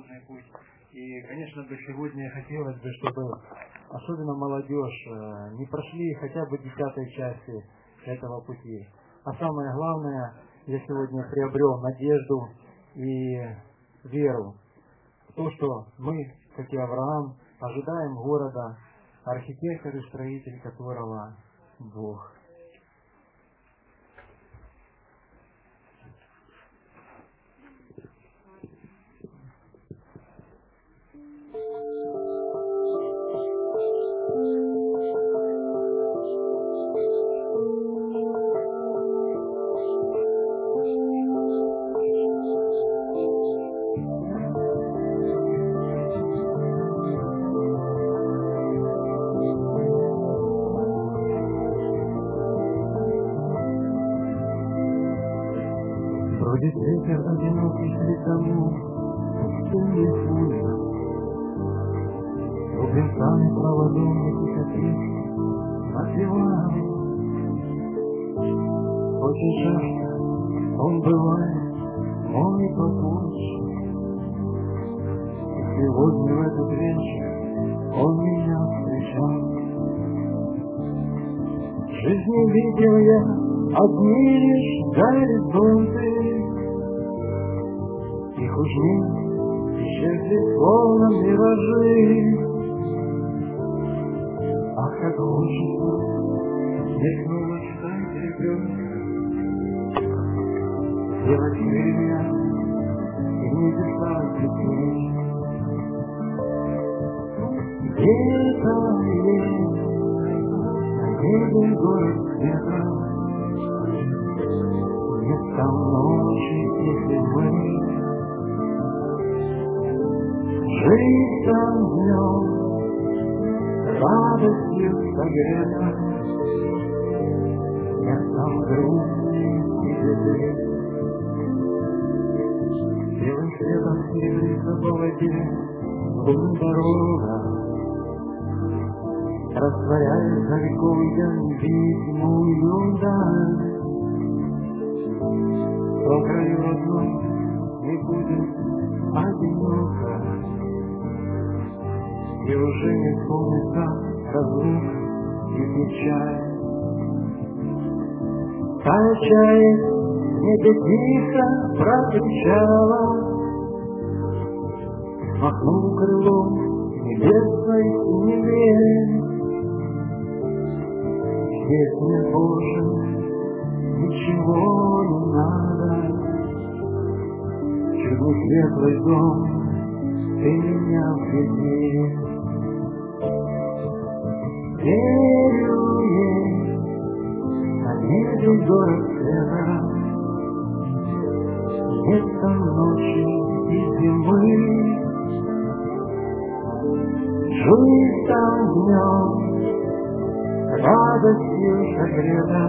трудный путь. И, конечно бы, сегодня хотелось бы, чтобы особенно молодежь не прошли хотя бы 10-й части этого пути. А самое главное, я сегодня приобрел надежду и веру в то, что мы, как и Авраам, ожидаем города, архитектор и строитель которого Бог. Бродит ветер одинокий светому, пустынный пуля. Рубинцами проводом никаких напевал. Очень часто он бывает мой попутчик. И сегодня в этот вечер он меня встречал. В жизни видел я одни лишь горизонты, их уж нет, исчезли словно миражи. Ах, как хочется мне снова стать ребенком, сделать крылья и небеса лететь. Где-то есть на небе город света, место ночи и зимы. Жизнь там днем радостью согрета, местом грусти и беды. Белым светом серебрится по воде лунная дорога, растворяясь далеко, я невидимую даль. В том краю родном не будет одиноко, и уже не вспомнится разлука и печаль. Тайчай в небе тихо прокричала, махнул крылом небесной синеве. Здесь мне больше ничего не надо, чудный светлый дом, ты меня введи. Верю ей, на небе город света, место ночи и зимы. Жизнь там днем радостью согрета,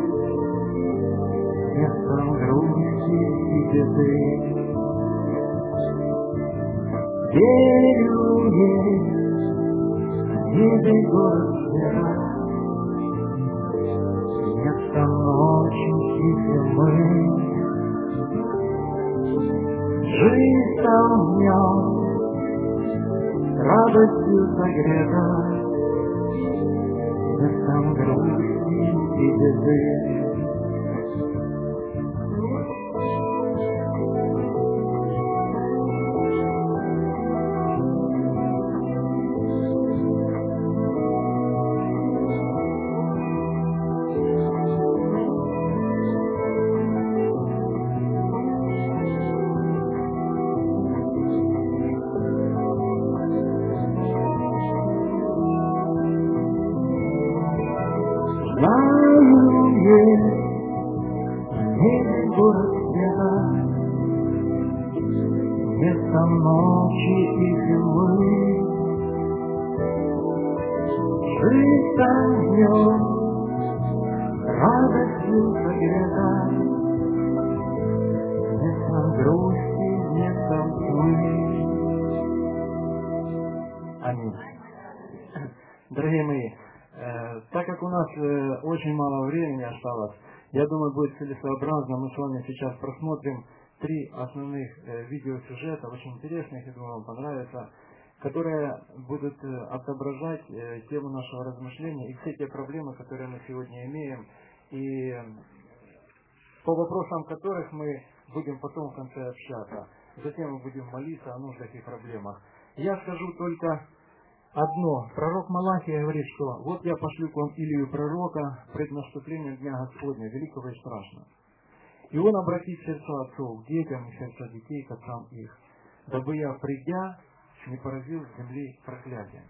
местом грусти и беды. Верю ей, небе город света, место ночи и зимы. Жизнь там днем радостью согрета, местом грусти и беды. Город света, местом ночи и зимы. Жизнь там днем радостью согрета, местом грусти, местом тьмы. Аминь. Дорогие мои, так как у нас очень мало времени осталось, я думаю, будет целесообразно, мы с вами сейчас просмотрим 3 основных видеосюжета, очень интересных, я думаю, вам понравится, которые будут отображать тему нашего размышления и все те проблемы, которые мы сегодня имеем, и по вопросам которых мы будем потом в конце общаться. Затем мы будем молиться о нуждах и проблемах. Я скажу только одно. Пророк Малахия говорит, что вот я пошлю к вам Илию пророка пред наступлением Дня Господня, великого и страшного. И он обратит сердца отцов к детям и сердца детей к отцам их, дабы я, придя, не поразил с земли проклятие.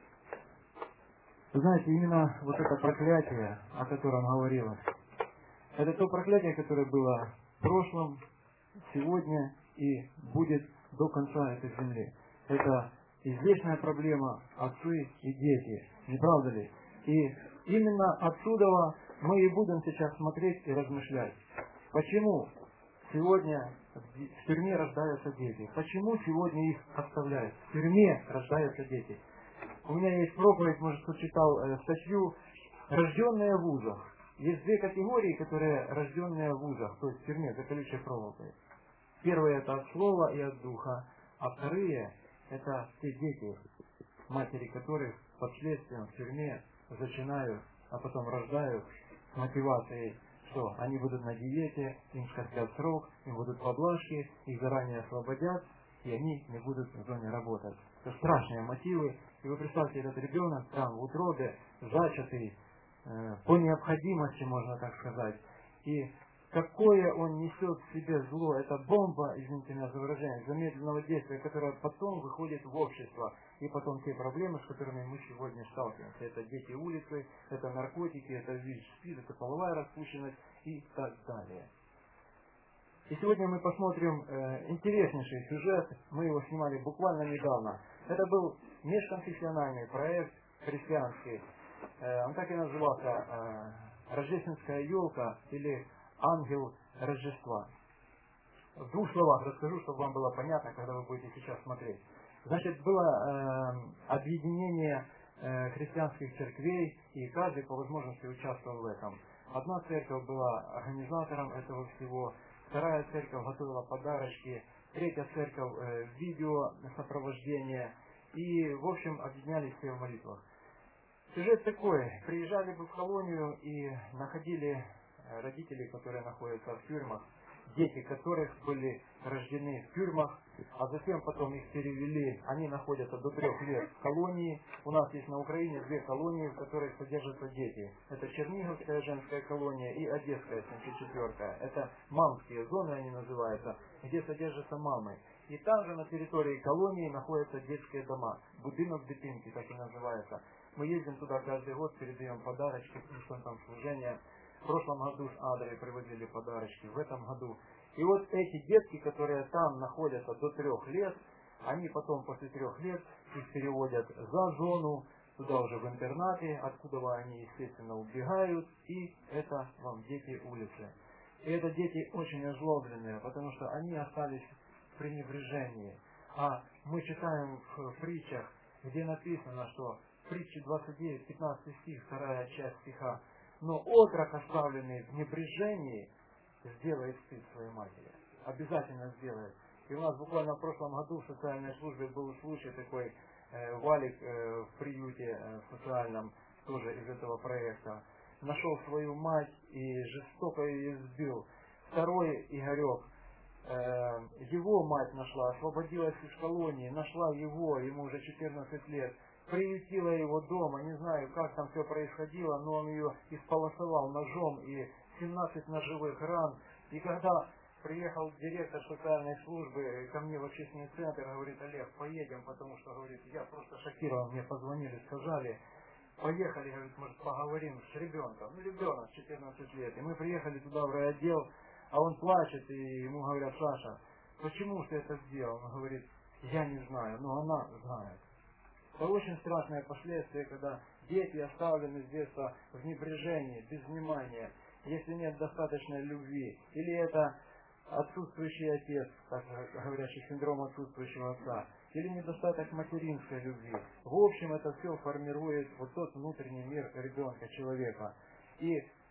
Вы знаете, именно вот это проклятие, о котором говорилось, это то проклятие, которое было в прошлом, сегодня и будет до конца этой земли. Это извечная проблема отцы и дети, не правда ли? И именно отсюда мы и будем сейчас смотреть и размышлять. Почему сегодня в тюрьме рождаются дети? Почему сегодня их оставляют? В тюрьме рождаются дети. У меня есть проповедь, может, кто читал статью «Рожденные в вузах». Есть 2 категории, которые рожденные в вузах, то есть в тюрьме, за колючей проволокой. Первые — это от слова и от духа, а вторые — это те дети, матери которых под следствием в тюрьме зачинают, а потом рождают с мотивацией, что они будут на диете, им скостят срок, им будут поблажки, их заранее освободят, и они не будут в зоне работать. Это страшные мотивы. И вы представьте, этот ребенок там в утробе, зачатый, по необходимости, можно так сказать. И какое он несет в себе зло, это бомба, извините меня за выражение, замедленного действия, которая потом выходит в общество. И потом те проблемы, с которыми мы сегодня сталкиваемся. Это дети улицы, это наркотики, это ВИЧ-СПИД, это половая распущенность и так далее. И сегодня мы посмотрим интереснейший сюжет, мы его снимали буквально недавно. Это был межконфессиональный проект христианский. Он так и назывался «Рождественская елка» или «Ангел Рождества». В 2 словах расскажу, чтобы вам было понятно, когда вы будете сейчас смотреть. Значит, было объединение христианских церквей, и каждый по возможности участвовал в этом. Одна церковь была организатором этого всего, вторая церковь готовила подарочки, третья церковь видео сопровождение, и, в общем, объединялись все в молитвах. Сюжет такой. Приезжали бы в колонию и находили родителей, которые находятся в тюрьмах, дети которых были рождены в тюрьмах, а затем потом их перевели, они находятся до 3 лет в колонии. У нас есть на Украине 2 колонии, в которых содержатся дети. Это Черниговская женская колония и Одесская, 74-я. Это мамские зоны, они называются, где содержатся мамы. И там же на территории колонии находятся детские дома. Будинок дитинки, так и называется. Мы ездим туда каждый год, передаем подарочки, что там служение. В прошлом году с Адрой привозили подарочки, в этом году. И вот эти детки, которые там находятся до 3 лет, они потом после 3 лет их переводят за зону, туда уже в интернаты, откуда они, естественно, убегают, и это вам дети улицы. И это дети очень озлобленные, потому что они остались в пренебрежении. А мы читаем в притчах, где написано, что в притче 29, 15 стих, 2 часть стиха, но отрок, оставленный в небрежении, сделает стыд своей матери. Обязательно сделает. И у нас буквально в прошлом году в социальной службе был случай такой, Валик в приюте социальном, тоже из этого проекта, нашел свою мать и жестоко ее избил. Второй Игорек, его мать нашла, освободилась из колонии, нашла его, ему уже 14 лет, приютила его дома, не знаю, как там все происходило, но он ее исполосовал ножом и 17 ножевых ран. И когда приехал директор социальной службы ко мне в общественный центр, говорит: Олег, поедем, потому что, говорит, я просто шокирован, мне позвонили, сказали, поехали, говорит, может, поговорим с ребенком. Ну, ребенок, 14 лет. И мы приехали туда в райотдел, а он плачет, и ему говорят: Саша, почему ты это сделал? Он говорит: я не знаю, но она знает. Это очень страшное последствие, когда дети оставлены с детства в небрежении, без внимания, если нет достаточной любви. Или это отсутствующий отец, так говорящий, синдром отсутствующего отца, или недостаток материнской любви. В общем, это все формирует вот тот внутренний мир ребенка, человека. И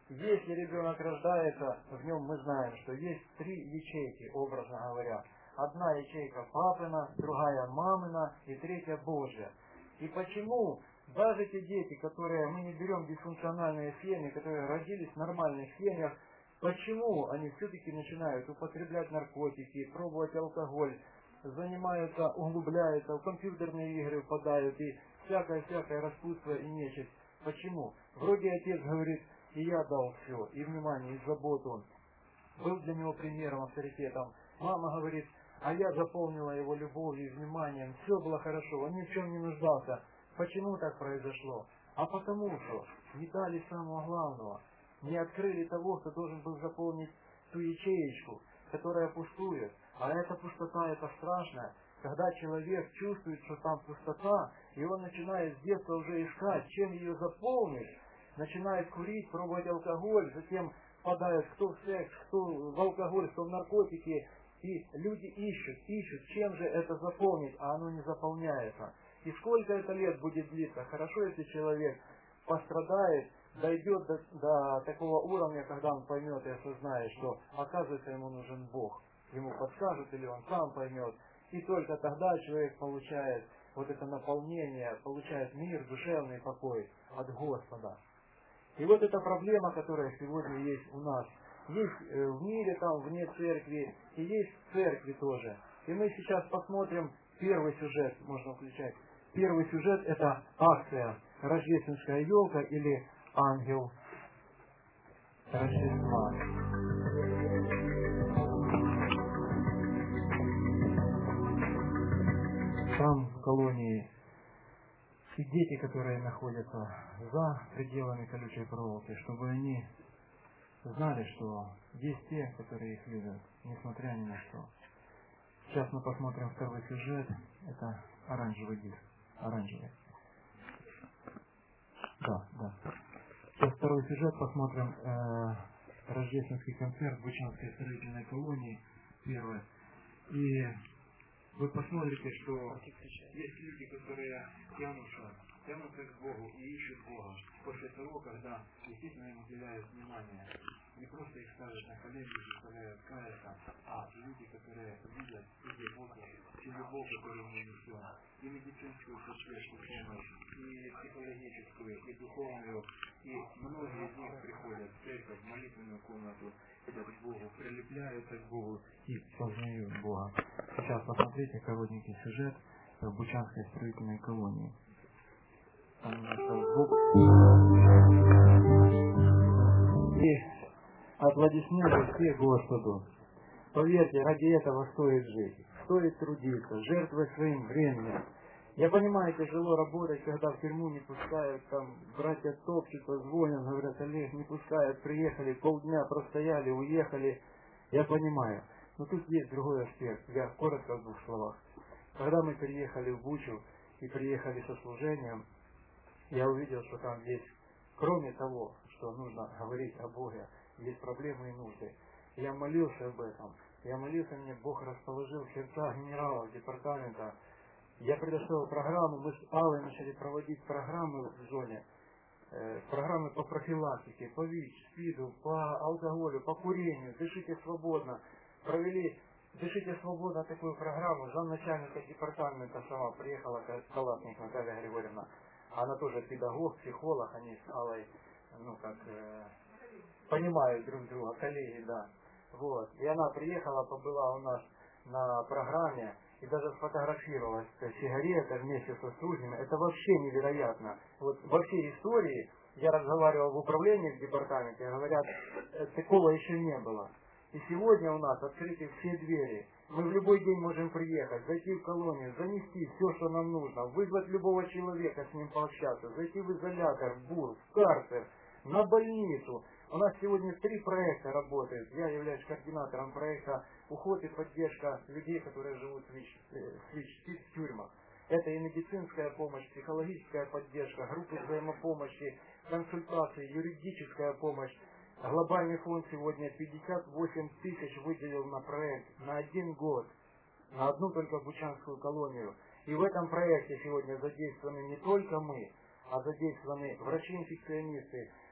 Если ребенок рождается, в нем мы знаем, что есть 3 ячейки, образно говоря. Одна ячейка папина, другая мамина и третья Божья. И почему даже те дети, которые, мы не берем дисфункциональные семьи, которые родились в нормальных семьях, почему они все-таки начинают употреблять наркотики, пробовать алкоголь, занимаются, углубляются, в компьютерные игры впадают и всякое распутство и нечисть. Почему? Вроде отец говорит, и я дал все, и внимание, и заботу. Был для него примером, авторитетом. Мама говорит, а я заполнила его любовью и вниманием. Все было хорошо, он ни в чем не нуждался. Почему так произошло? А потому что не дали самого главного. Не открыли того, кто должен был заполнить ту ячеечку, которая пустует. А эта пустота, это страшно. Когда человек чувствует, что там пустота, и он начинает с детства уже искать, чем ее заполнить, начинает курить, пробовать алкоголь, затем впадает кто в секс, кто в алкоголь, кто в наркотики, и люди ищут, чем же это заполнить, а оно не заполняется. И сколько это лет будет длиться? Хорошо, если человек пострадает, дойдет до такого уровня, когда он поймет и осознает, что оказывается ему нужен Бог. Ему подскажут или он сам поймет. И только тогда человек получает вот это наполнение, получает мир, душевный покой от Господа. И вот эта проблема, которая сегодня есть у нас. Есть в мире, там, вне церкви, и есть в церкви тоже. И мы сейчас посмотрим первый сюжет, можно включать. Первый сюжет — это акция «Рождественская елка» или «Ангел Рождества». Там, в колонии, и дети, которые находятся за пределами колючей проволоки, чтобы они знали, что есть те, которые их любят, несмотря ни на что. Сейчас мы посмотрим второй сюжет. Это оранжевый диск. Оранжевый. Да. Сейчас второй сюжет посмотрим. Рождественский концерт в Бучанской строительной колонии. Первый. И вы посмотрите, что есть люди, которые тянутся к Богу и ищут Бога после того, когда действительно им уделяют внимание. Не просто их ставят на колени и заставляют каяться, а люди, которые видят в Бога, всю любовь, которую мы несем, и медицинскую поддержку, помощь, и психологическую, и духовную, и многие из них приходят в церковь, в молитвенную комнату, идут к Богу, прилепляются к Богу и познают Бога. Сейчас посмотрите коротенький сюжет в Бучанской строительной колонии. И аплодисменты все Господу. Поверьте, ради этого стоит жить, стоит трудиться, жертвовать своим временем. Я понимаю, тяжело работать, когда в тюрьму не пускают, там братья топчутся, звонят, говорят, Олег, не пускают, приехали, полдня простояли, уехали. Я понимаю. Но тут есть другой аспект, я коротко в 2 словах. Когда мы приехали в Бучу и приехали со служением, я увидел, что там есть, кроме того, что нужно говорить о Боге, есть проблемы и нужды. Я молился об этом. Я молился, мне Бог расположил в сердцах генералов департамента. Я предоставил программу, мы с Аллой начали проводить программы в зоне, программы по профилактике, по ВИЧ, СПИДу, по алкоголю, по курению, дышите свободно. Провели «Дышите свободно» такую программу. Замначальника департамента сама приехала, Калашник Наталья Григорьевна. Она тоже педагог, психолог, они с Аллой, понимают друг друга, коллеги, да. Вот. И она приехала, побыла у нас на программе и даже сфотографировалась с сигаретой вместе со службами. Это вообще невероятно. Вот во всей истории, я разговаривал в управлении в департаменте, говорят, такого еще не было. И сегодня у нас открыты все двери. Мы в любой день можем приехать, зайти в колонию, занести все, что нам нужно, вызвать любого человека, с ним пообщаться, зайти в изолятор, в БУР, в карцер, на больницу. У нас сегодня 3 проекта работают. Я являюсь координатором проекта «Уход и поддержка людей, которые живут в тюрьмах». Это и медицинская помощь, психологическая поддержка, группы взаимопомощи, консультации, юридическая помощь. Глобальный фонд сегодня 58 тысяч выделил на проект на 1 год, на одну только Бучанскую колонию. И в этом проекте сегодня задействованы не только мы, а задействованы врачи-инфекционисты,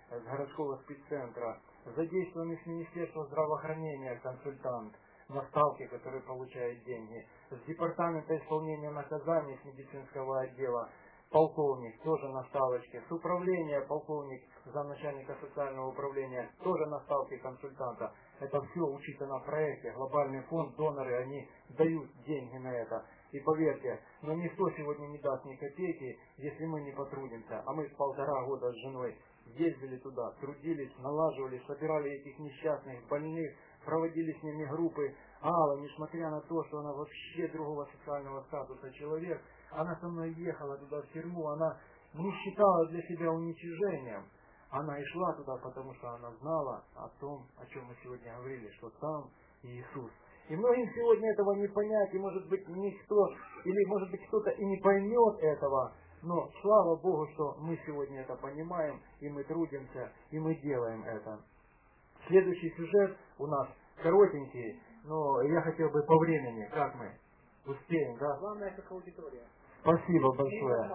с городского спеццентра, задействованный с Министерства здравоохранения консультант на ставке, который получает деньги, с департамента исполнения наказаний, с медицинского отдела полковник, тоже на ставочке, с управления полковник, замначальника социального управления, тоже на ставке консультанта. Это все учитывано в проекте. Глобальный фонд, доноры, они дают деньги на это. И поверьте, но никто сегодня не даст ни копейки, если мы не потрудимся. А мы 1,5 года с женой ездили туда, трудились, налаживали, собирали этих несчастных, больных, проводили с ними группы. Алла, несмотря на то, что она вообще другого социального статуса человек, она со мной ехала туда в тюрьму, она не считала для себя уничижением. Она и шла туда, потому что она знала о том, о чем мы сегодня говорили, что там Иисус. И многим сегодня этого не понять, и может быть никто, или может быть кто-то и не поймет этого, но слава Богу, что мы сегодня это понимаем, и мы трудимся, и мы делаем это. Следующий сюжет у нас коротенький, но я хотел бы по времени, как мы успеем, да? Главное, как аудитория. Спасибо большое.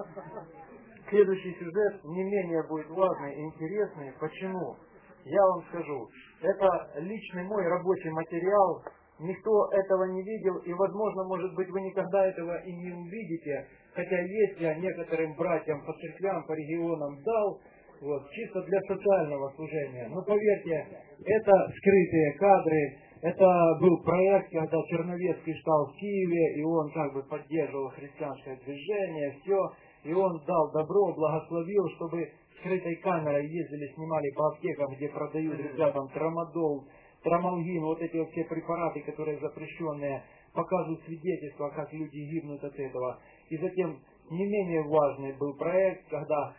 Следующий сюжет не менее будет важный и интересный. Почему? Я вам скажу. Это личный мой рабочий материал. Никто этого не видел, и, возможно, может быть, вы никогда этого и не увидите. Хотя есть я некоторым братьям по церквям, по регионам дал, вот, чисто для социального служения. Но поверьте, это скрытые кадры. Это был проект, когда Черновецкий стал в Киеве, и он как бы поддерживал христианское движение, все. И он дал добро, благословил, чтобы скрытой камерой ездили, снимали по аптекам, где продают ребятам трамадол, трамалгин, вот эти вот все препараты, которые запрещенные, показывают свидетельства, как люди гибнут от этого. И затем не менее важный был проект, когда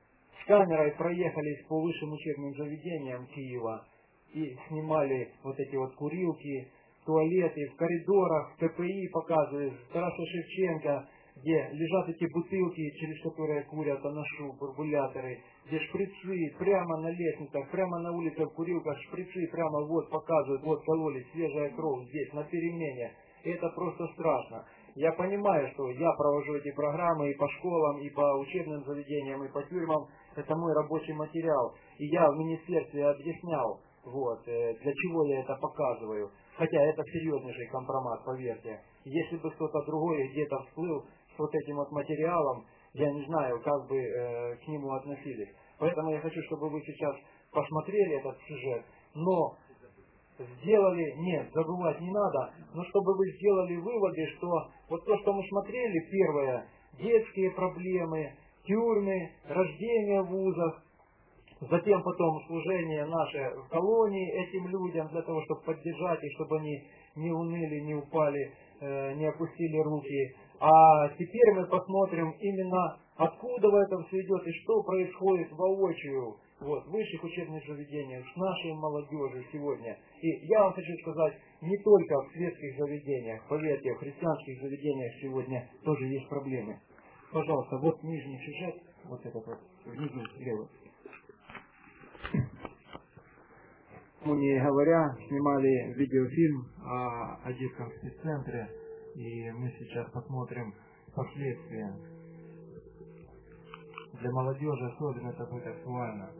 с камерой проехались по высшим учебным заведениям Киева и снимали вот эти вот курилки, туалеты, в коридорах, в КПИ показывают, в Тараса Шевченко, где лежат эти бутылки, через которые курят аношу, бурбуляторы, где шприцы прямо на лестницах, прямо на улицах, в курилках, шприцы прямо вот показывают, вот кололи, свежая кровь здесь, на перемене. И это просто страшно. Я понимаю, что я провожу эти программы и по школам, и по учебным заведениям, и по тюрьмам. Это мой рабочий материал. И я в министерстве объяснял, вот, для чего я это показываю. Хотя это серьезнейший компромат, поверьте. Если бы кто-то другой где-то всплыл с вот этим вот материалом, я не знаю, как бы к нему относились. Поэтому я хочу, чтобы вы сейчас посмотрели этот сюжет, но сделали, нет, забывать не надо, но чтобы вы сделали выводы, что вот то, что мы смотрели, первое, детские проблемы, тюрьмы, рождение в вузах, затем потом служение наше в колонии этим людям, для того, чтобы поддержать их, чтобы они не уныли, не упали, не опустили руки. А теперь мы посмотрим именно откуда это все идет и что происходит воочию вот, в высших учебных заведениях с нашей молодежью сегодня. И я вам хочу сказать, не только в светских заведениях, поверьте, в христианских заведениях сегодня тоже есть проблемы. Пожалуйста, вот нижний сюжет, вот этот вот, внизу слева. Не говоря, снимали видеофильм о Одесском спеццентре, и мы сейчас посмотрим последствия. Для молодежи особенно это будет актуально.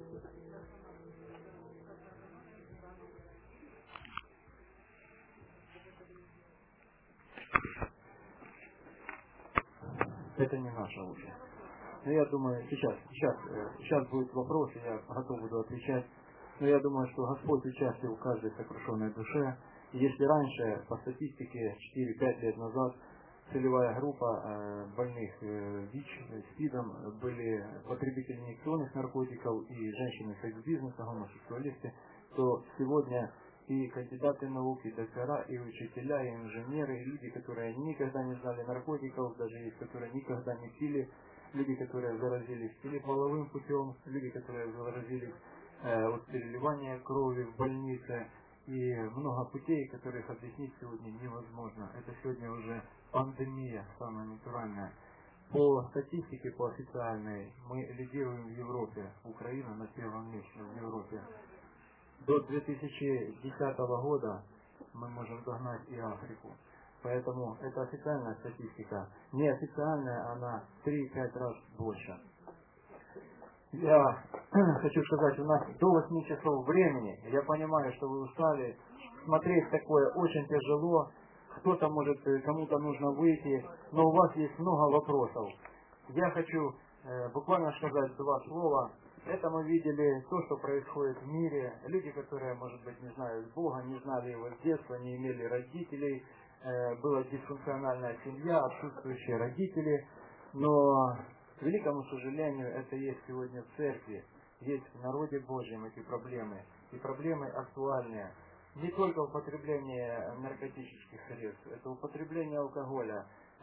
Это не наша уже. Но я думаю, сейчас будет вопрос, и я готов буду отвечать. Но я думаю, что Господь участие у каждой сокрушенной душе. И если раньше, по статистике, 4-5 лет назад, целевая группа больных ВИЧ, СПИДом были потребители инъекционных наркотиков и женщины секс-бизнеса, гомосексуалисты, то сегодня и кандидаты наук, и доктора, и учителя, и инженеры, и люди, которые никогда не знали наркотиков, даже есть, которые никогда не пили, люди, которые заразились или половым путем, люди, которые заразились от переливания крови в больнице, и много путей, которых объяснить сегодня невозможно. Это сегодня уже пандемия, самая натуральная. По статистике, по официальной, мы лидируем в Европе. Украина на первом месте в Европе. До 2010 года мы можем догнать и Африку. Поэтому это официальная статистика. Неофициальная она 3-5 раз больше. Я хочу сказать, у нас до 8 часов времени. Я понимаю, что вы устали. Смотреть такое очень тяжело. Кто-то может, кому-то нужно выйти, но у вас есть много вопросов. Я хочу буквально сказать два слова. Это мы видели то, что происходит в мире. Люди, которые, может быть, не знают Бога, не знали Его с детства, не имели родителей, была дисфункциональная семья, отсутствующие родители. Но, к великому сожалению, это есть сегодня в церкви, есть в народе Божьем эти проблемы. И проблемы актуальные. Не только употребление наркотических средств, это употребление алкоголя,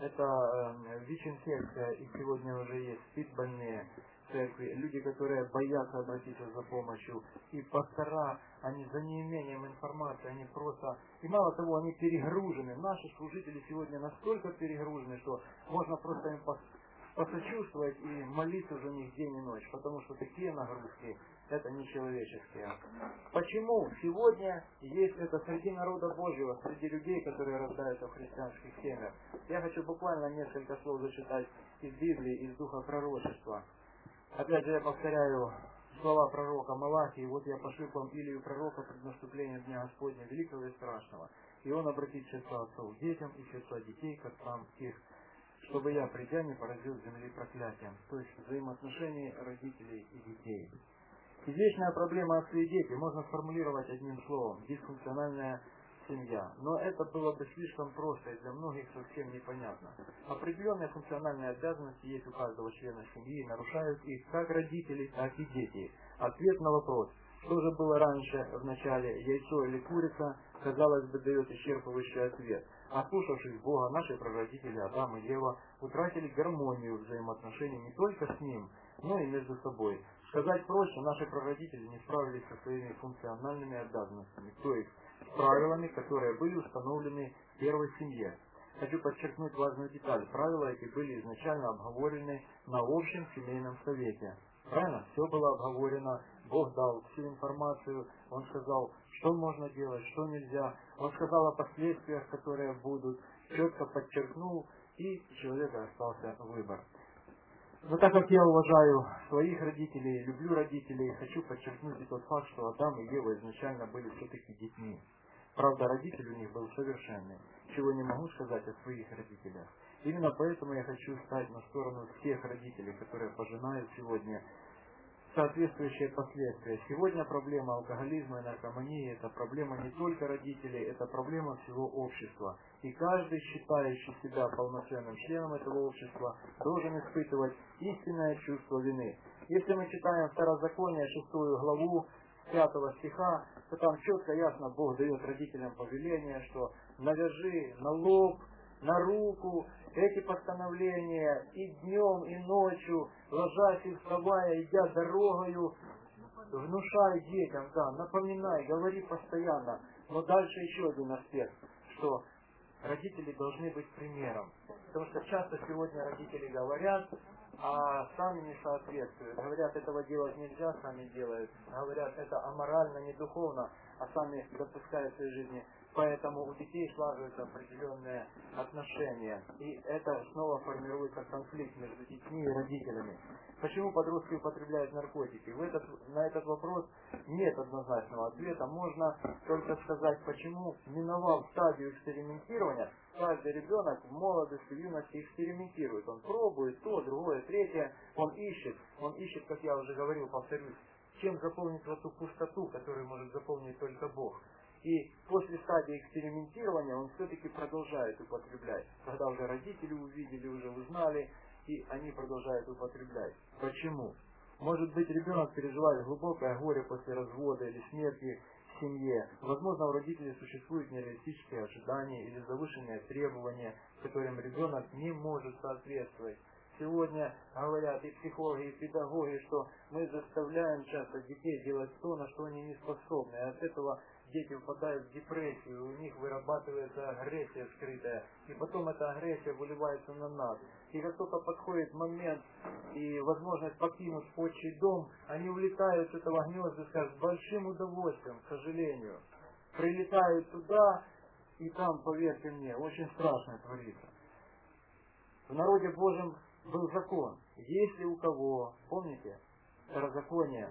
это ВИЧ-инфекция, и сегодня уже есть СПИД-больные в церкви, люди, которые боятся обратиться за помощью, и пастора, они за неимением информации, они просто, и мало того, они перегружены. Наши служители сегодня настолько перегружены, что можно просто им посочувствовать и молиться за них день и ночь, потому что такие нагрузки, это нечеловеческие. Почему сегодня есть это среди народа Божьего, среди людей, которые рождаются в христианских семьях? Я хочу буквально несколько слов зачитать из Библии, из Духа Пророчества. Опять же я повторяю слова пророка Малахии: «Вот я пошлю к вам Илию пророка пред наступлением Дня Господня, великого и страшного, и он обратит сердца отцов к детям и сердца детей к отцам их, чтобы я, придя, не поразил земли проклятием». То есть взаимоотношения родителей и детей. Извечная проблема отцы и дети можно сформулировать одним словом: дисфункциональная семья. Но это было бы слишком просто и для многих совсем непонятно. Определенные функциональные обязанности есть у каждого члена семьи, и нарушают их как родители, так и дети. Ответ на вопрос, что же было раньше в начале, яйцо или курица, казалось бы, дает исчерпывающий ответ. Ослушавшись Бога, наши прародители Адам и Ева утратили гармонию взаимоотношений не только с Ним, но и между собой. Сказать проще, наши прародители не справились со своими функциональными обязанностями, то есть с правилами, которые были установлены в первой семье. Хочу подчеркнуть важную деталь. Правила эти были изначально обговорены на общем семейном совете. Правильно? Все было обговорено, Бог дал всю информацию, Он сказал, что можно делать, что нельзя. Он сказал о последствиях, которые будут, четко подчеркнул, и у человека остался выбор. Но так как я уважаю своих родителей, люблю родителей, хочу подчеркнуть и тот факт, что Адам и Ева изначально были все-таки детьми. Правда, родитель у них был совершенный, чего не могу сказать о своих родителях. Именно поэтому я хочу стать на сторону всех родителей, которые пожинают сегодня соответствующие последствия. Сегодня проблема алкоголизма и наркомании – это проблема не только родителей, это проблема всего общества. И каждый, считающий себя полноценным членом этого общества, должен испытывать истинное чувство вины. Если мы читаем Второзаконие, 6 главу, 5 стиха, то там четко ясно Бог дает родителям повеление, что навяжи на лоб, на руку эти постановления и днем, и ночью, ложась и вставая, идя дорогою, внушай детям, да, напоминай, говори постоянно. Но дальше еще один аспект, что родители должны быть примером. Потому что часто сегодня родители говорят, а сами не соответствуют. Говорят, этого делать нельзя, сами делают. Говорят, это аморально, не духовно, а сами допускают в своей жизни. Поэтому у детей складываются определенные отношения. И это снова формируется конфликт между детьми и родителями. Почему подростки употребляют наркотики? На этот вопрос нет однозначного ответа. Можно только сказать, почему, миновав стадию экспериментирования, каждый ребенок в молодости, в юности экспериментирует. Он пробует то, другое, третье. Он ищет, как я уже говорил, повторюсь, чем заполнить вот ту пустоту, которую может заполнить только Бог. И после стадии экспериментирования он все-таки продолжает употреблять. Когда уже родители увидели, уже узнали, и они продолжают употреблять. Почему? Может быть, ребенок переживает глубокое горе после развода или смерти в семье. Возможно, у родителей существуют нереалистические ожидания или завышенные требования, которым ребенок не может соответствовать. Сегодня говорят и психологи, и педагоги, что мы заставляем часто детей делать то, на что они не способны. И от этого дети впадают в депрессию, у них вырабатывается агрессия скрытая, и потом эта агрессия выливается на нас. И как только подходит момент и возможность покинуть отчий дом, они улетают с этого гнездышка с большим удовольствием, к сожалению. Прилетают туда, и там, поверьте мне, очень страшно творится. В народе Божьем был закон. Если у кого, помните, Второзаконие,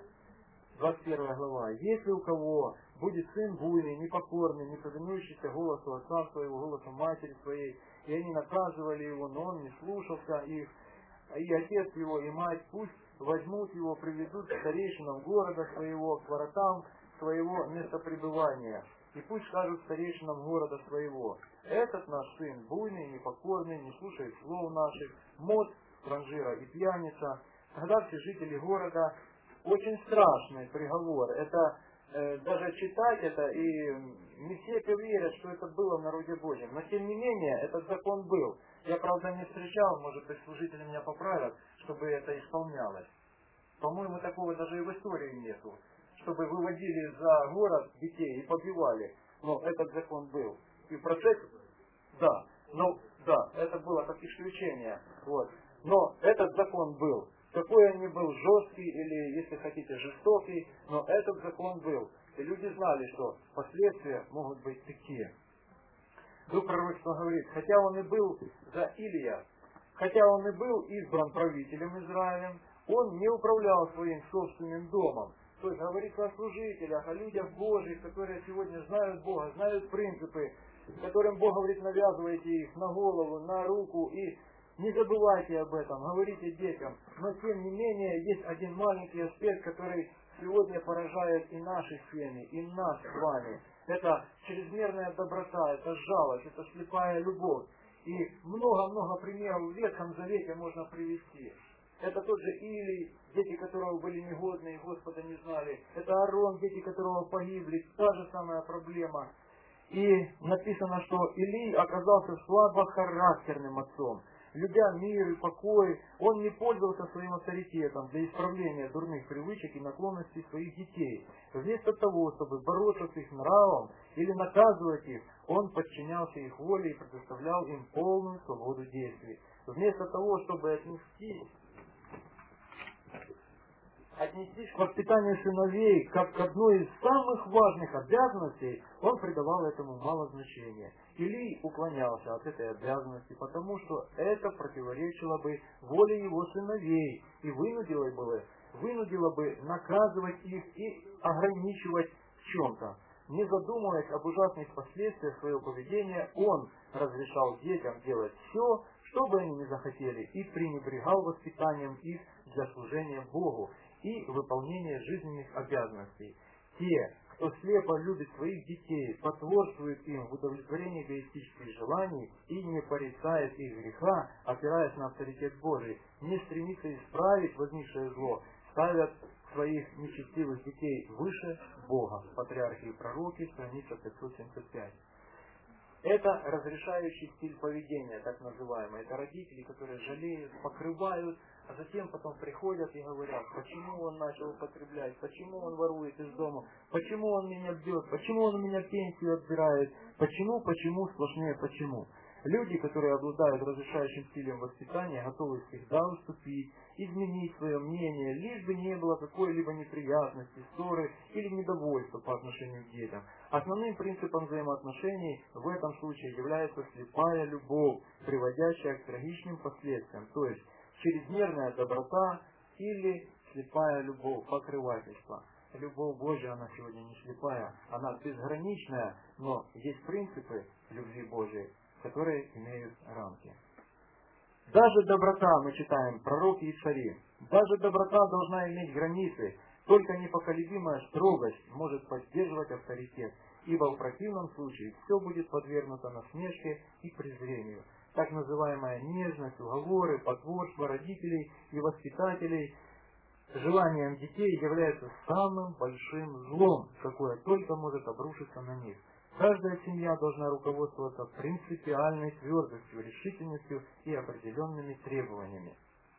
21 глава. Если у кого будет сын буйный, непокорный, не повинующийся голосу отца своего, голосу матери своей, и они наказывали его, но он не слушался их, и отец его, и мать, пусть возьмут его, приведут к старейшинам города своего, к воротам своего местопребывания, и пусть скажут старейшинам города своего: этот наш сын буйный, непокорный, не слушает слов наших, мот, транжира и пьяница. Тогда все жители города, очень страшный приговор, это даже читать это, и не все поверят, что это было в народе Божьем, но тем не менее этот закон был. Я, правда, не встречал, может быть, служители меня поправят, чтобы это исполнялось. По-моему, такого даже и в истории нету, чтобы выводили за город детей и побивали. Но этот закон был. И в процессе, да, это было как исключение. Вот. Но этот закон был. Какой он ни был жесткий или, если хотите, жестокий, но этот закон был. И люди знали, что последствия могут быть такие. Дух пророчества говорит: хотя он и был за Илия, хотя он и был избран правителем Израилем, он не управлял своим собственным домом. То есть говорится о служителях, о людях Божьих, которые сегодня знают Бога, знают принципы, которым Бог говорит: навязывайте их на голову, на руку, и не забывайте об этом, говорите детям. Но тем не менее есть один маленький аспект, который сегодня поражает и наши семьи, и нас с вами. Это чрезмерная доброта, это жалость, это слепая любовь. И много-много примеров в Ветхом Завете можно привести. Это тот же Илий, дети которого были негодные, Господа не знали. Это Аарон, дети которого погибли, та же самая проблема. И написано, что Илий оказался слабохарактерным отцом. Любя мир и покой, он не пользовался своим авторитетом для исправления дурных привычек и наклонностей своих детей. Вместо того, чтобы бороться с их нравом или наказывать их, он подчинялся их воле и предоставлял им полную свободу действий. Вместо того, чтобы отнестись к воспитанию сыновей как к одной из самых важных обязанностей, он придавал этому мало значения. Илий уклонялся от этой обязанности, потому что это противоречило бы воле его сыновей и вынудило бы наказывать их и ограничивать в чем-то. Не задумываясь об ужасных последствиях своего поведения, он разрешал детям делать все, что бы они ни захотели, и пренебрегал воспитанием их для служения Богу и выполнения жизненных обязанностей. Те, кто слепо любит своих детей, потворствует им в удовлетворении эгоистических желаний и не порицает их греха, опираясь на авторитет Божий, не стремится исправить возникшее зло, ставят своих нечестивых детей выше Бога. Патриархи и пророки, страница 575. Это разрешающий стиль поведения, так называемый. Это родители, которые жалеют, покрывают, а затем потом приходят и говорят: почему он начал употреблять, почему он ворует из дома, почему он меня бьет, почему он у меня пенсию отбирает, почему, сплошные почему. Люди, которые обладают разрешающим стилем воспитания, готовы всегда уступить, изменить свое мнение, лишь бы не было какой-либо неприятности, ссоры или недовольства по отношению к детям. Основным принципом взаимоотношений в этом случае является слепая любовь, приводящая к трагичным последствиям, то есть чрезмерная доброта или слепая любовь, покрывательство. Любовь Божья, она сегодня не слепая, она безграничная, но есть принципы любви Божьей, которые имеют рамки. Даже доброта, мы читаем, пророки и цари, даже доброта должна иметь границы, только непоколебимая строгость может поддерживать авторитет, ибо в противном случае все будет подвергнуто насмешке и презрению. Так называемая нежность, уговоры, потворство родителей и воспитателей желанием детей является самым большим злом, какое только может обрушиться на них. Каждая семья должна руководствоваться принципиальной твердостью, решительностью и определенными требованиями.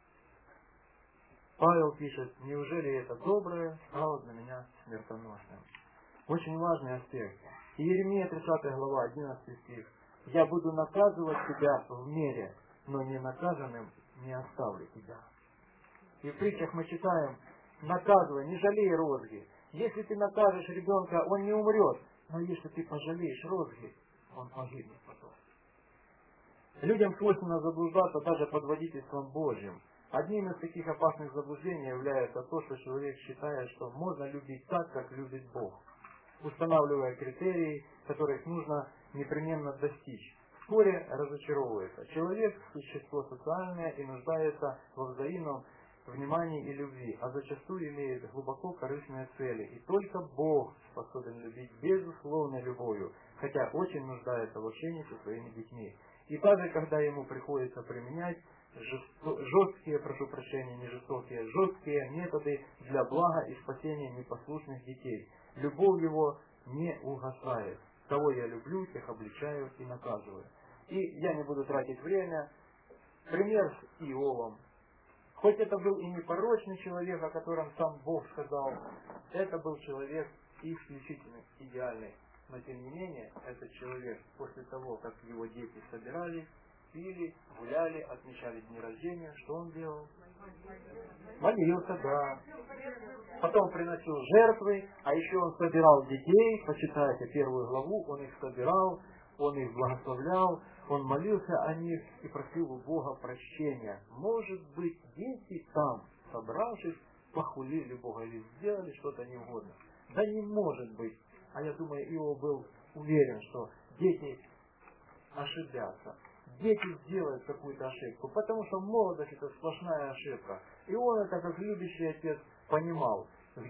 Павел пишет: неужели это доброе стало для меня смертоносным? Очень важный аспект. Иеремия 30 глава, 11 стих. Я буду наказывать тебя в мере, но не наказанным не оставлю тебя. И в притчах мы читаем: наказывай, не жалей розги. Если ты накажешь ребенка, он не умрет. Но если ты пожалеешь розги, он погибнет потом. Людям свойственно заблуждаться даже под водительством Божьим. Одним из таких опасных заблуждений является то, что человек считает, что можно любить так, как любит Бог, устанавливая критерии, которых нужно непременно достичь. Вскоре разочаровывается. Человек – существо социальное и нуждается во взаимном внимании и любви, а зачастую имеет глубоко корыстные цели. И только Бог способен любить безусловной любовью, хотя очень нуждается в общении со своими детьми. И даже когда ему приходится применять жесткие, прошу прощения, не жестокие, жесткие методы для блага и спасения непослушных детей, любовь его не угасает. Кого я люблю, тех обличаю и наказываю. И я не буду тратить время. Пример с Иовом. Хоть это был и непорочный человек, о котором сам Бог сказал, это был человек исключительно идеальный. Но тем не менее, этот человек после того, как его дети собирались, пили, гуляли, отмечали дни рождения, что он делал? Молился, да. Потом приносил жертвы, а еще он собирал детей, почитайте первую главу, он их собирал, он их благословлял, он молился о них и просил у Бога прощения. Может быть, дети там, собравшись, похулили Бога или сделали что-то неугодно. Да не может быть. А я думаю, Иов был уверен, что дети ошибятся. Дети сделают какую-то ошибку, потому что молодость это сплошная ошибка. И он это, как любящий отец, понимал.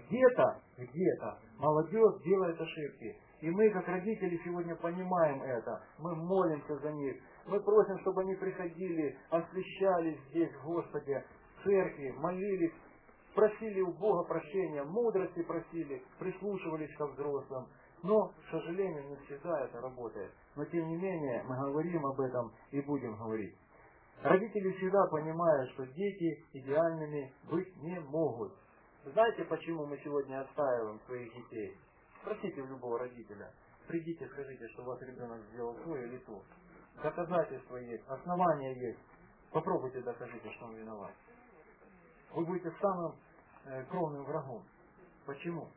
Где-то молодежь делает ошибки. И мы, как родители, сегодня понимаем это. Мы молимся за них. Мы просим, чтобы они приходили, освящались здесь, в Господе, в церкви, молились, просили у Бога прощения, мудрости просили, прислушивались ко взрослым. Но, к сожалению, не всегда это работает. Но, тем не менее, мы говорим об этом и будем говорить. Родители всегда понимают, что дети идеальными быть не могут. Знаете, почему мы сегодня отстаиваем своих детей? Спросите у любого родителя. Придите, скажите, что у вас ребенок сделал то или то. Доказательства есть, основания есть. Попробуйте докажите, что он виноват. Вы будете самым кровным врагом. Почему?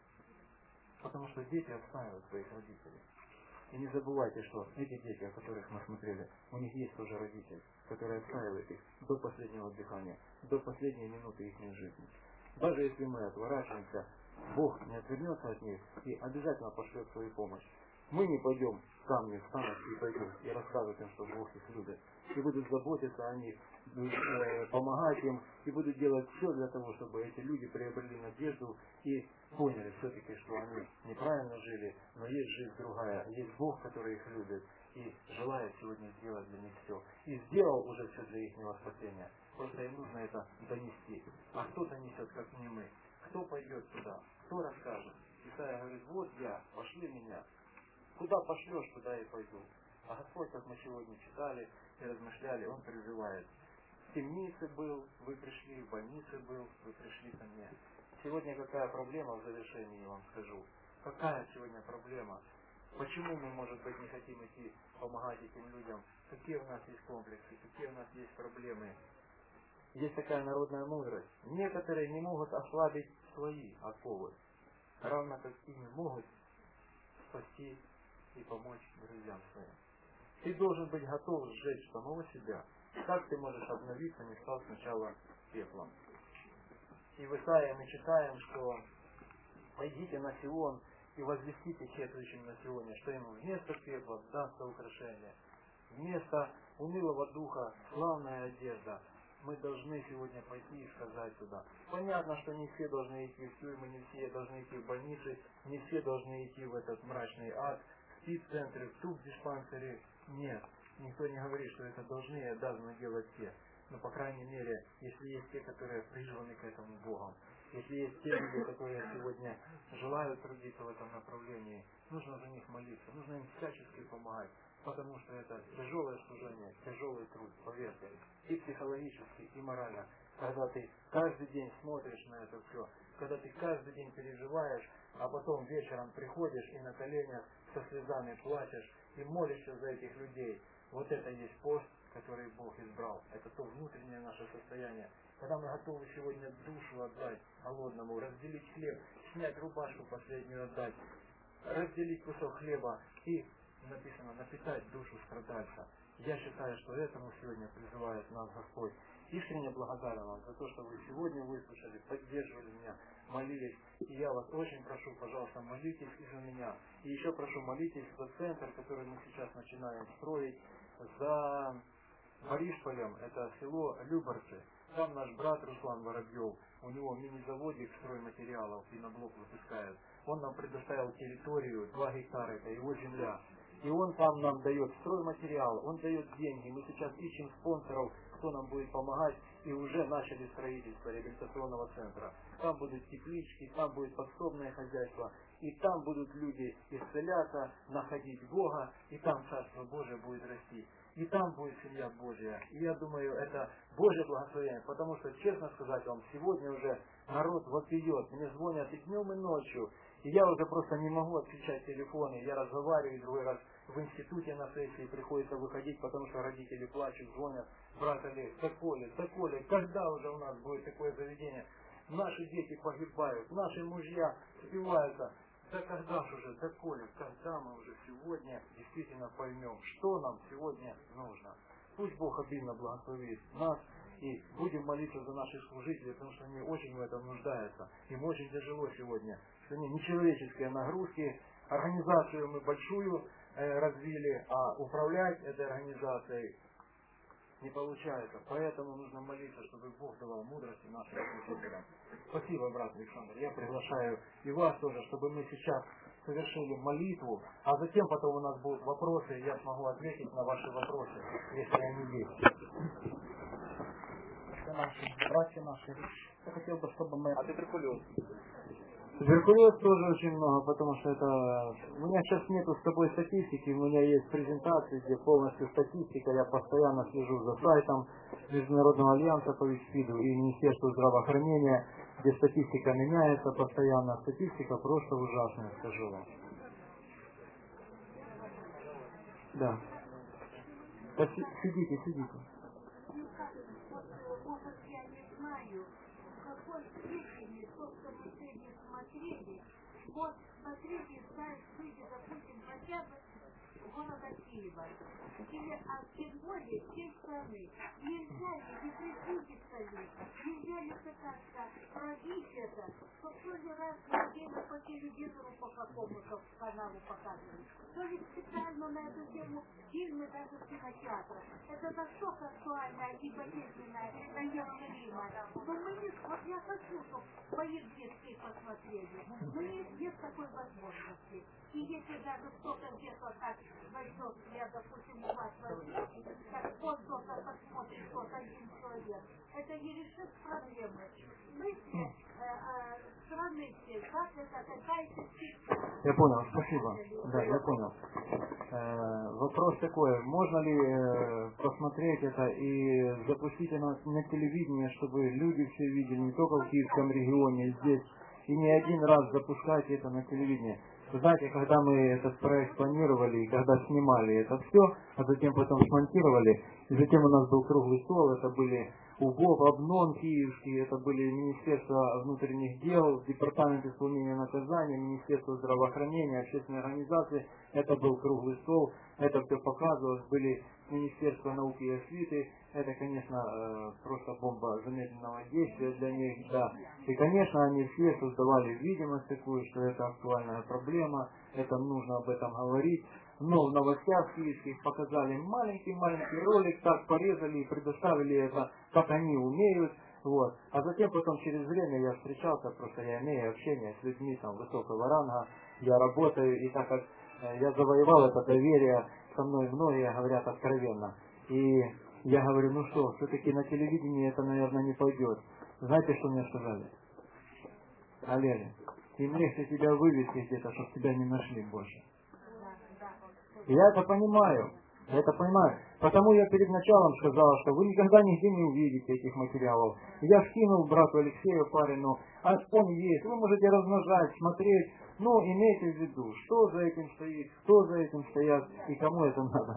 Потому что дети отстаивают своих родителей. И не забывайте, что эти дети, о которых мы смотрели, у них есть тоже родитель, который отстаивает их до последнего дыхания, до последней минуты их жизни. Даже если мы отворачиваемся, Бог не отвернется от них и обязательно пошлет свою помощь. Мы не пойдем камни встанут и пойдем и расскажут им, что Бог их любит. И будут заботиться о них, помогать им, и будут делать все для того, чтобы эти люди приобрели надежду и поняли все-таки, что они неправильно жили, но есть жизнь другая, есть Бог, который их любит и желает сегодня сделать для них все. И сделал уже все для их спасения. Просто им нужно это донести. А кто-то несет, как не мы. Кто пойдет туда? Кто расскажет? Исайя говорит, вот я, пошли меня. Куда пошлешь, туда и пойду. А Господь, как мы сегодня читали и размышляли, Он призывает. В темнице был, вы пришли, в больнице был, вы пришли ко мне. Сегодня какая проблема в завершении, я вам скажу. Какая сегодня проблема? Почему мы, может быть, не хотим идти помогать этим людям? Какие у нас есть комплексы, какие у нас есть проблемы? Есть такая народная мудрость. Некоторые не могут ослабить свои оковы, равно как и не могут спасти и помочь друзьям своим. Ты должен быть готов сжечь самого себя. Как ты можешь обновиться, не став сначала пеплом? И в Исаии мы читаем, что пойдите на Сион и возвестите чествующим на Сионе, что ему вместо пепла дастся украшение, вместо унылого духа славная одежда. Мы должны сегодня пойти и сказать туда. Понятно, что не все должны идти в тюрьмы, не все должны идти в больницы, не все должны идти в этот мрачный ад, в СПИД-центры, в тубдиспансере. Нет, никто не говорит, что это должны и обязаны делать все. Но, по крайней мере, если есть те, которые призваны к этому Богом, если есть те люди, которые сегодня желают трудиться в этом направлении, нужно за них молиться, нужно им всячески помогать, потому что это тяжелое служение, тяжелый труд, поверьте, и психологически, и морально. Когда ты каждый день смотришь на это все, когда ты каждый день переживаешь, а потом вечером приходишь и на коленях со слезами плачешь и молишься за этих людей, вот это и есть пост, который Бог избрал. Это то внутреннее наше состояние. Когда мы готовы сегодня душу отдать голодному, разделить хлеб, снять рубашку последнюю отдать, разделить кусок хлеба и, написано, напитать душу страдальца. Я считаю, что этому сегодня призывает нас Господь. Искренне благодарен вам за то, что вы сегодня выслушали, поддерживали меня, молились. И я вас очень прошу, пожалуйста, молитесь и за меня. И еще прошу, молитесь за центр, который мы сейчас начинаем строить, за Борисполем, это село Любарцы. Там наш брат Руслан Воробьев, у него мини-заводик стройматериалов, пеноблок выпускает. Он нам предоставил территорию, 2 гектара, это его земля. И он там нам дает стройматериал, он дает деньги. Мы сейчас ищем спонсоров, кто нам будет помогать, и уже начали строительство реабилитационного центра. Там будут теплички, там будет подсобное хозяйство, и там будут люди исцеляться, находить Бога, и там Царство Божие будет расти. И там будет семья Божья. И я думаю, это Божье благословение, потому что, честно сказать вам, сегодня уже народ вопиет, мне звонят и днем, и ночью, и я уже просто не могу отключать телефоны, я разговариваю, другой раз в институте на сессии приходится выходить, потому что родители плачут, звонят, брат Олег, Коля, когда уже у нас будет такое заведение? Наши дети погибают, наши мужья спиваются. Да когда же уже, Коля, когда мы уже сегодня действительно поймем, что нам сегодня нужно? Пусть Бог обильно благословит нас, и будем молиться за наших служителей, потому что они очень в этом нуждаются. Им очень тяжело сегодня. Что они нечеловеческие нагрузки. Организацию мы большую развили, а управлять этой организацией не получается. Поэтому нужно молиться, чтобы Бог давал мудрости нашим служителям. Спасибо, брат Александр. Я приглашаю и вас тоже, чтобы мы сейчас совершили молитву, а затем потом у нас будут вопросы, и я смогу ответить на ваши вопросы, если они есть. Братья наши, я хотел бы, чтобы мы... А туберкулез? Туберкулез тоже очень много, потому что это... У меня сейчас нету с собой статистики, у меня есть презентации, где полностью статистика, я постоянно слежу за сайтом Международного альянса по ВИЧ-СПИДу и Министерства здравоохранения, где статистика меняется постоянно. Статистика просто ужасная, скажу вам. Да. Сидите. Может, я не знаю, в какой степени то, что мы сегодня смотрели, вот смотрите, выйдет, допустим, хотя бы города Киева, или, тем более всей страны. Нельзя ли не присутствовать, нельзя ли как-то провить это, что в первый раз неделю по телевизору по какому-то каналу показывали. То ли специально на эту тему фильмы даже в кинотеатрах. Это настолько актуальная и болезненная необходима. Но мы не... Вот я хочу, чтобы мои близкие посмотрели. Но нет такой возможности. И если даже кто-то где-то так возьмет, я, допустим, у вас возьму, так он только посмотрит, кто-то один человек. Это не решит проблемы. Мысли страны все, как это, какая-то... Я понял, спасибо. Да, я понял. Вопрос такой, можно ли посмотреть это и запустить на телевидении, чтобы люди все видели, не только в Киевском регионе, здесь, и не один раз запускать это на телевидении. Вы знаете, когда мы этот проект планировали, и когда снимали это все, а затем потом смонтировали, и затем у нас был круглый стол, это были УГОВ, ОБНОН киевский, это были Министерство внутренних дел, Департамент исполнения наказания, Министерство здравоохранения, общественные организации, это был круглый стол, это все показывалось, были Министерство науки и освиты, это, конечно, просто бомба замедленного действия для них, да. И, конечно, они все создавали видимость такую, что это актуальная проблема, это нужно об этом говорить. Но в новостях киевских показали маленький ролик, так порезали и предоставили это, как они умеют. Вот. А затем потом через время я встречался, просто я имею общение с людьми там высокого ранга, я работаю, и так как я завоевал это доверие, со мной многие говорят откровенно. И я говорю, ну что, все-таки на телевидении это, наверное, не пойдет. Знаете, что мне сказали? Олег, им легче тебя вывести где-то, чтобы тебя не нашли больше. И я это понимаю. Потому я перед началом сказал, что вы никогда нигде не увидите этих материалов. Я скинул брату Алексею Парину, а он есть, вы можете размножать, смотреть, но имейте в виду, что за этим стоит, кто за этим стоят и кому это надо.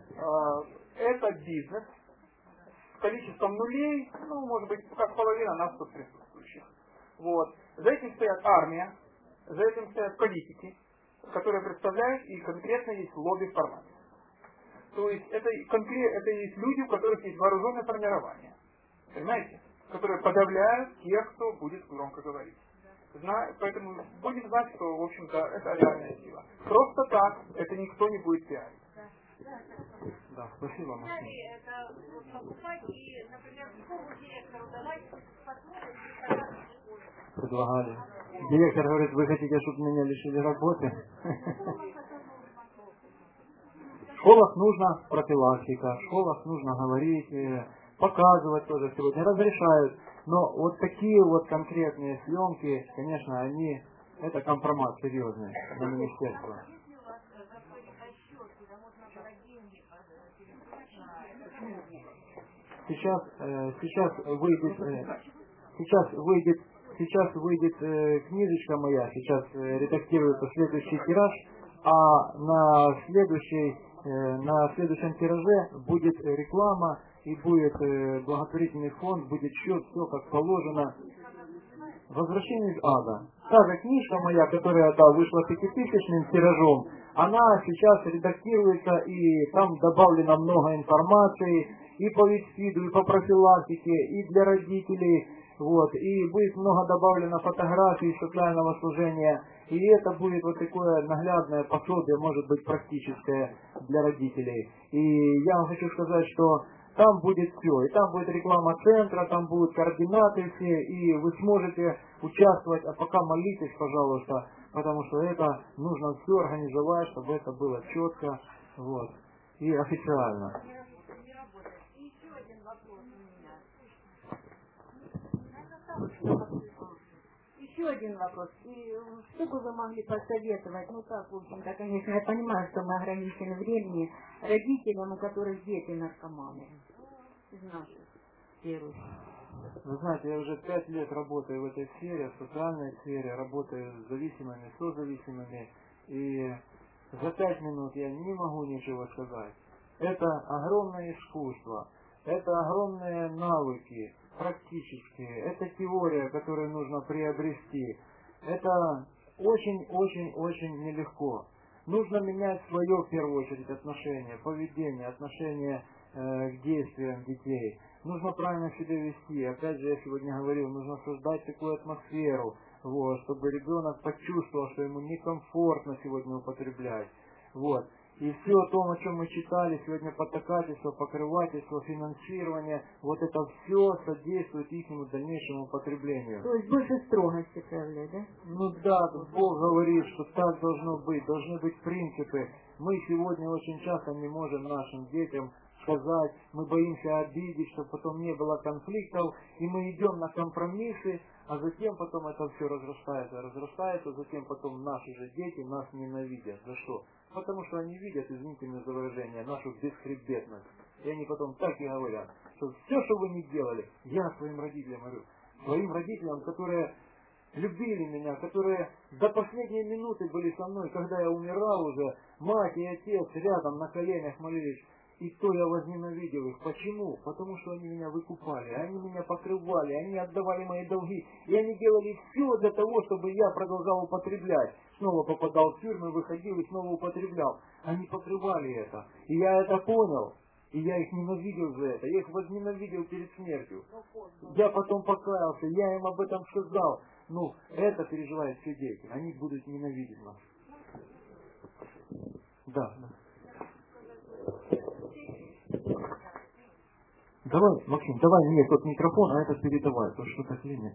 Это бизнес с количеством нулей, может быть, как половина нас тут присутствующих. Вот. За этим стоят армия, за этим стоят политики, которые представляют, и конкретно есть лобби в парламенте. То есть это есть люди, у которых есть вооруженное формирование. Понимаете? Которые подавляют тех, кто будет громко говорить. Поэтому будем знать, что, в общем-то, это реальная сила. Просто так это никто не будет пиарить. Да, спасибо, Максим. Это вот покупать и, например, школу директору давать, посмотрим, предлагали. Директор говорит, вы хотите, чтобы меня лишили работы? В школах нужна профилактика, в школах нужно говорить, показывать тоже сегодня, разрешают. Но вот такие вот конкретные съемки, конечно, это компромат серьезный на министерство. Сейчас выйдет книжечка моя, сейчас редактируется следующий тираж, а на следующем тираже будет реклама и будет благотворительный фонд, будет счет, все как положено. «Возвращение из ада». Та же книжка моя, которая вышла 5000-ным тиражом, она сейчас редактируется, и там добавлено много информации и по ВИЧ-СПИДу, и по профилактике, и для родителей. Вот, и будет много добавлено фотографий социального служения, и это будет вот такое наглядное пособие, может быть, практическое для родителей. И я вам хочу сказать, что там будет все, и там будет реклама центра, там будут координаты все, и вы сможете участвовать, а пока молитесь, пожалуйста, потому что это нужно все организовать, чтобы это было четко, вот, и официально. Еще один вопрос. И что бы вы могли посоветовать, ну так, в общем-то, конечно, я понимаю, что мы ограничены времени, родителям, у которых дети наркоманы, из наших верующих? Вы знаете, я уже 5 лет работаю в этой сфере, в социальной сфере, работаю с зависимыми, созависимыми, и за 5 минут я не могу ничего сказать. Это огромное искусство, это огромные навыки, практические, это теория, которую нужно приобрести. Это очень нелегко. Нужно менять свое, в первую очередь, отношение, поведение, отношение к действиям детей. Нужно правильно себя вести. Опять же, я сегодня говорил, нужно создать такую атмосферу, вот, чтобы ребенок почувствовал, что ему некомфортно сегодня употреблять. Вот. И все о чем мы читали сегодня, потакательство, покрывательство, финансирование, вот это все содействует их дальнейшему употреблению. То есть больше строгости проявлять, да? Ну да, Бог говорит, что так должно быть, должны быть принципы. Мы сегодня очень часто не можем нашим детям сказать, мы боимся обидеть, чтобы потом не было конфликтов, и мы идем на компромиссы, а затем потом это все разрастается, затем потом наши же дети нас ненавидят. За что? Потому что они видят, извините меня за выражение, нашу бесхребетность. И они потом так и говорят, что все, что вы не делали, я своим родителям говорю, своим родителям, которые любили меня, которые до последней минуты были со мной, когда я умирал уже, мать и отец рядом на коленях молились, и то я возненавидел их. Почему? Потому что они меня выкупали, они меня покрывали, они отдавали мои долги, и они делали все для того, чтобы я продолжал употреблять. Снова попадал в тюрьму, выходил и снова употреблял. Они покрывали это. И я это понял. И я их ненавидел за это. Я их возненавидел перед смертью. Я потом покаялся, я им об этом сказал. Ну, это переживают все дети. Они будут ненавидеть нас. Да. Давай, Максим, давай мне тот микрофон, а этот передавай, то что-то клинит.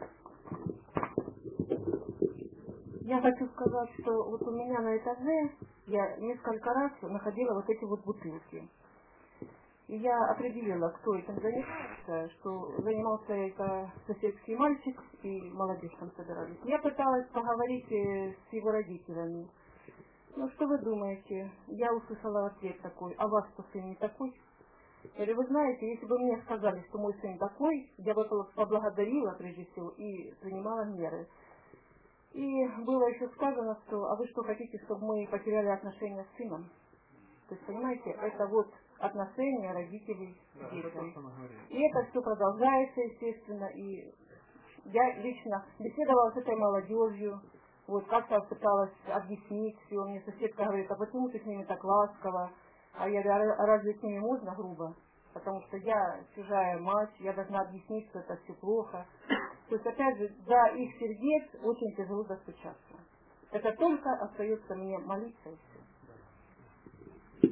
Я хочу сказать, что вот у меня на этаже я несколько раз находила вот эти вот бутылки. И я определила, кто этим занимается, что занимался это соседский мальчик, и молодежь там собирались. Я пыталась поговорить с его родителями. Ну, что вы думаете? Я услышала ответ такой, а ваш что, сын не такой? Я говорю, вы знаете, если бы мне сказали, что мой сын такой, я бы поблагодарила прежде всего и принимала меры. И было еще сказано, что, а вы что, хотите, чтобы мы потеряли отношения с сыном? То есть, понимаете, это вот отношения родителей с детьми. И это все продолжается, естественно, и я лично беседовала с этой молодежью, вот как-то пыталась объяснить все. Мне соседка говорит, а почему ты с ними так ласково? А я говорю, а разве с ними можно грубо? Потому что я чужая мать, я должна объяснить, что это все плохо. То есть, опять же, до их сердец очень тяжело достучаться. Это только остается мне молиться и все.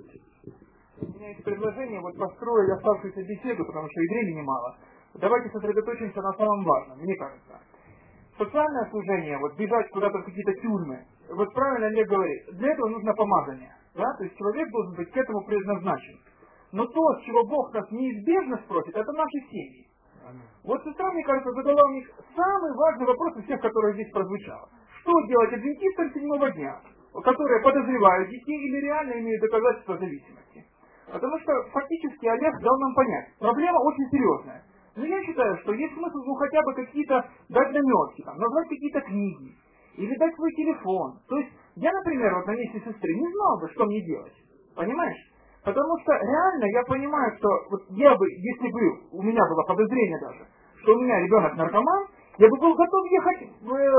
У меня есть предложение вот построить оставшуюся беседу, потому что и времени мало. Давайте сосредоточимся на самом важном, мне кажется. Социальное служение, вот бежать куда-то в какие-то тюрьмы, вот правильно Олег говорит, для этого нужно помазание. Да? То есть человек должен быть к этому предназначен. Но то, с чего Бог нас неизбежно спросит, это наши семьи. Вот сестра, мне кажется, задала у них самый важный вопрос из всех, которые здесь прозвучало. Что делать адвентистам седьмого дня, которые подозревают детей или реально имеют доказательства зависимости? Потому что фактически Олег дал нам понять, проблема очень серьезная. Но я считаю, что есть смысл хотя бы какие-то дать наметки, назвать какие-то книги, или дать свой телефон. То есть я, например, вот на месте сестры не знал бы, что мне делать. Понимаешь? Потому что реально я понимаю, что вот я бы, если бы у меня было подозрение даже, что у меня ребенок наркоман, я бы был готов ехать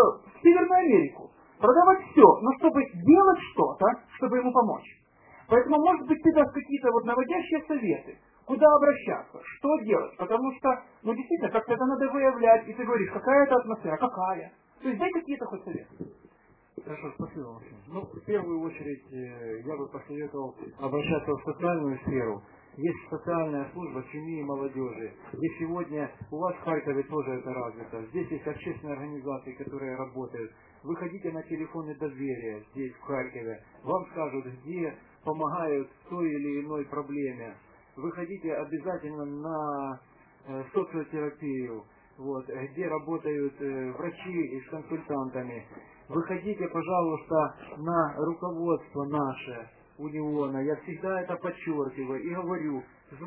в Северную Америку, продавать все, но чтобы делать что-то, чтобы ему помочь. Поэтому, может быть, ты дашь какие-то вот наводящие советы, куда обращаться, что делать, потому что, ну действительно, как-то это надо выявлять, и ты говоришь, какая это атмосфера, какая. То есть дай какие-то хоть советы. Хорошо, спасибо, Максим. Ну, в первую очередь, я бы посоветовал обращаться в социальную сферу. Есть социальная служба семьи и молодежи, где сегодня у вас в Харькове тоже это развито. Здесь есть общественные организации, которые работают. Выходите на телефоны доверия здесь, в Харькове. Вам скажут, где помогают в той или иной проблеме. Выходите обязательно на социотерапию, вот, где работают врачи и с консультантами. Выходите, пожалуйста, на руководство наше, Униона. Я всегда это подчеркиваю и говорю,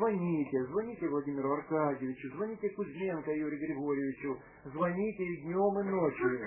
звоните Владимиру Аркадьевичу, звоните Кузьменко Юрию Григорьевичу, звоните и днем, и ночью.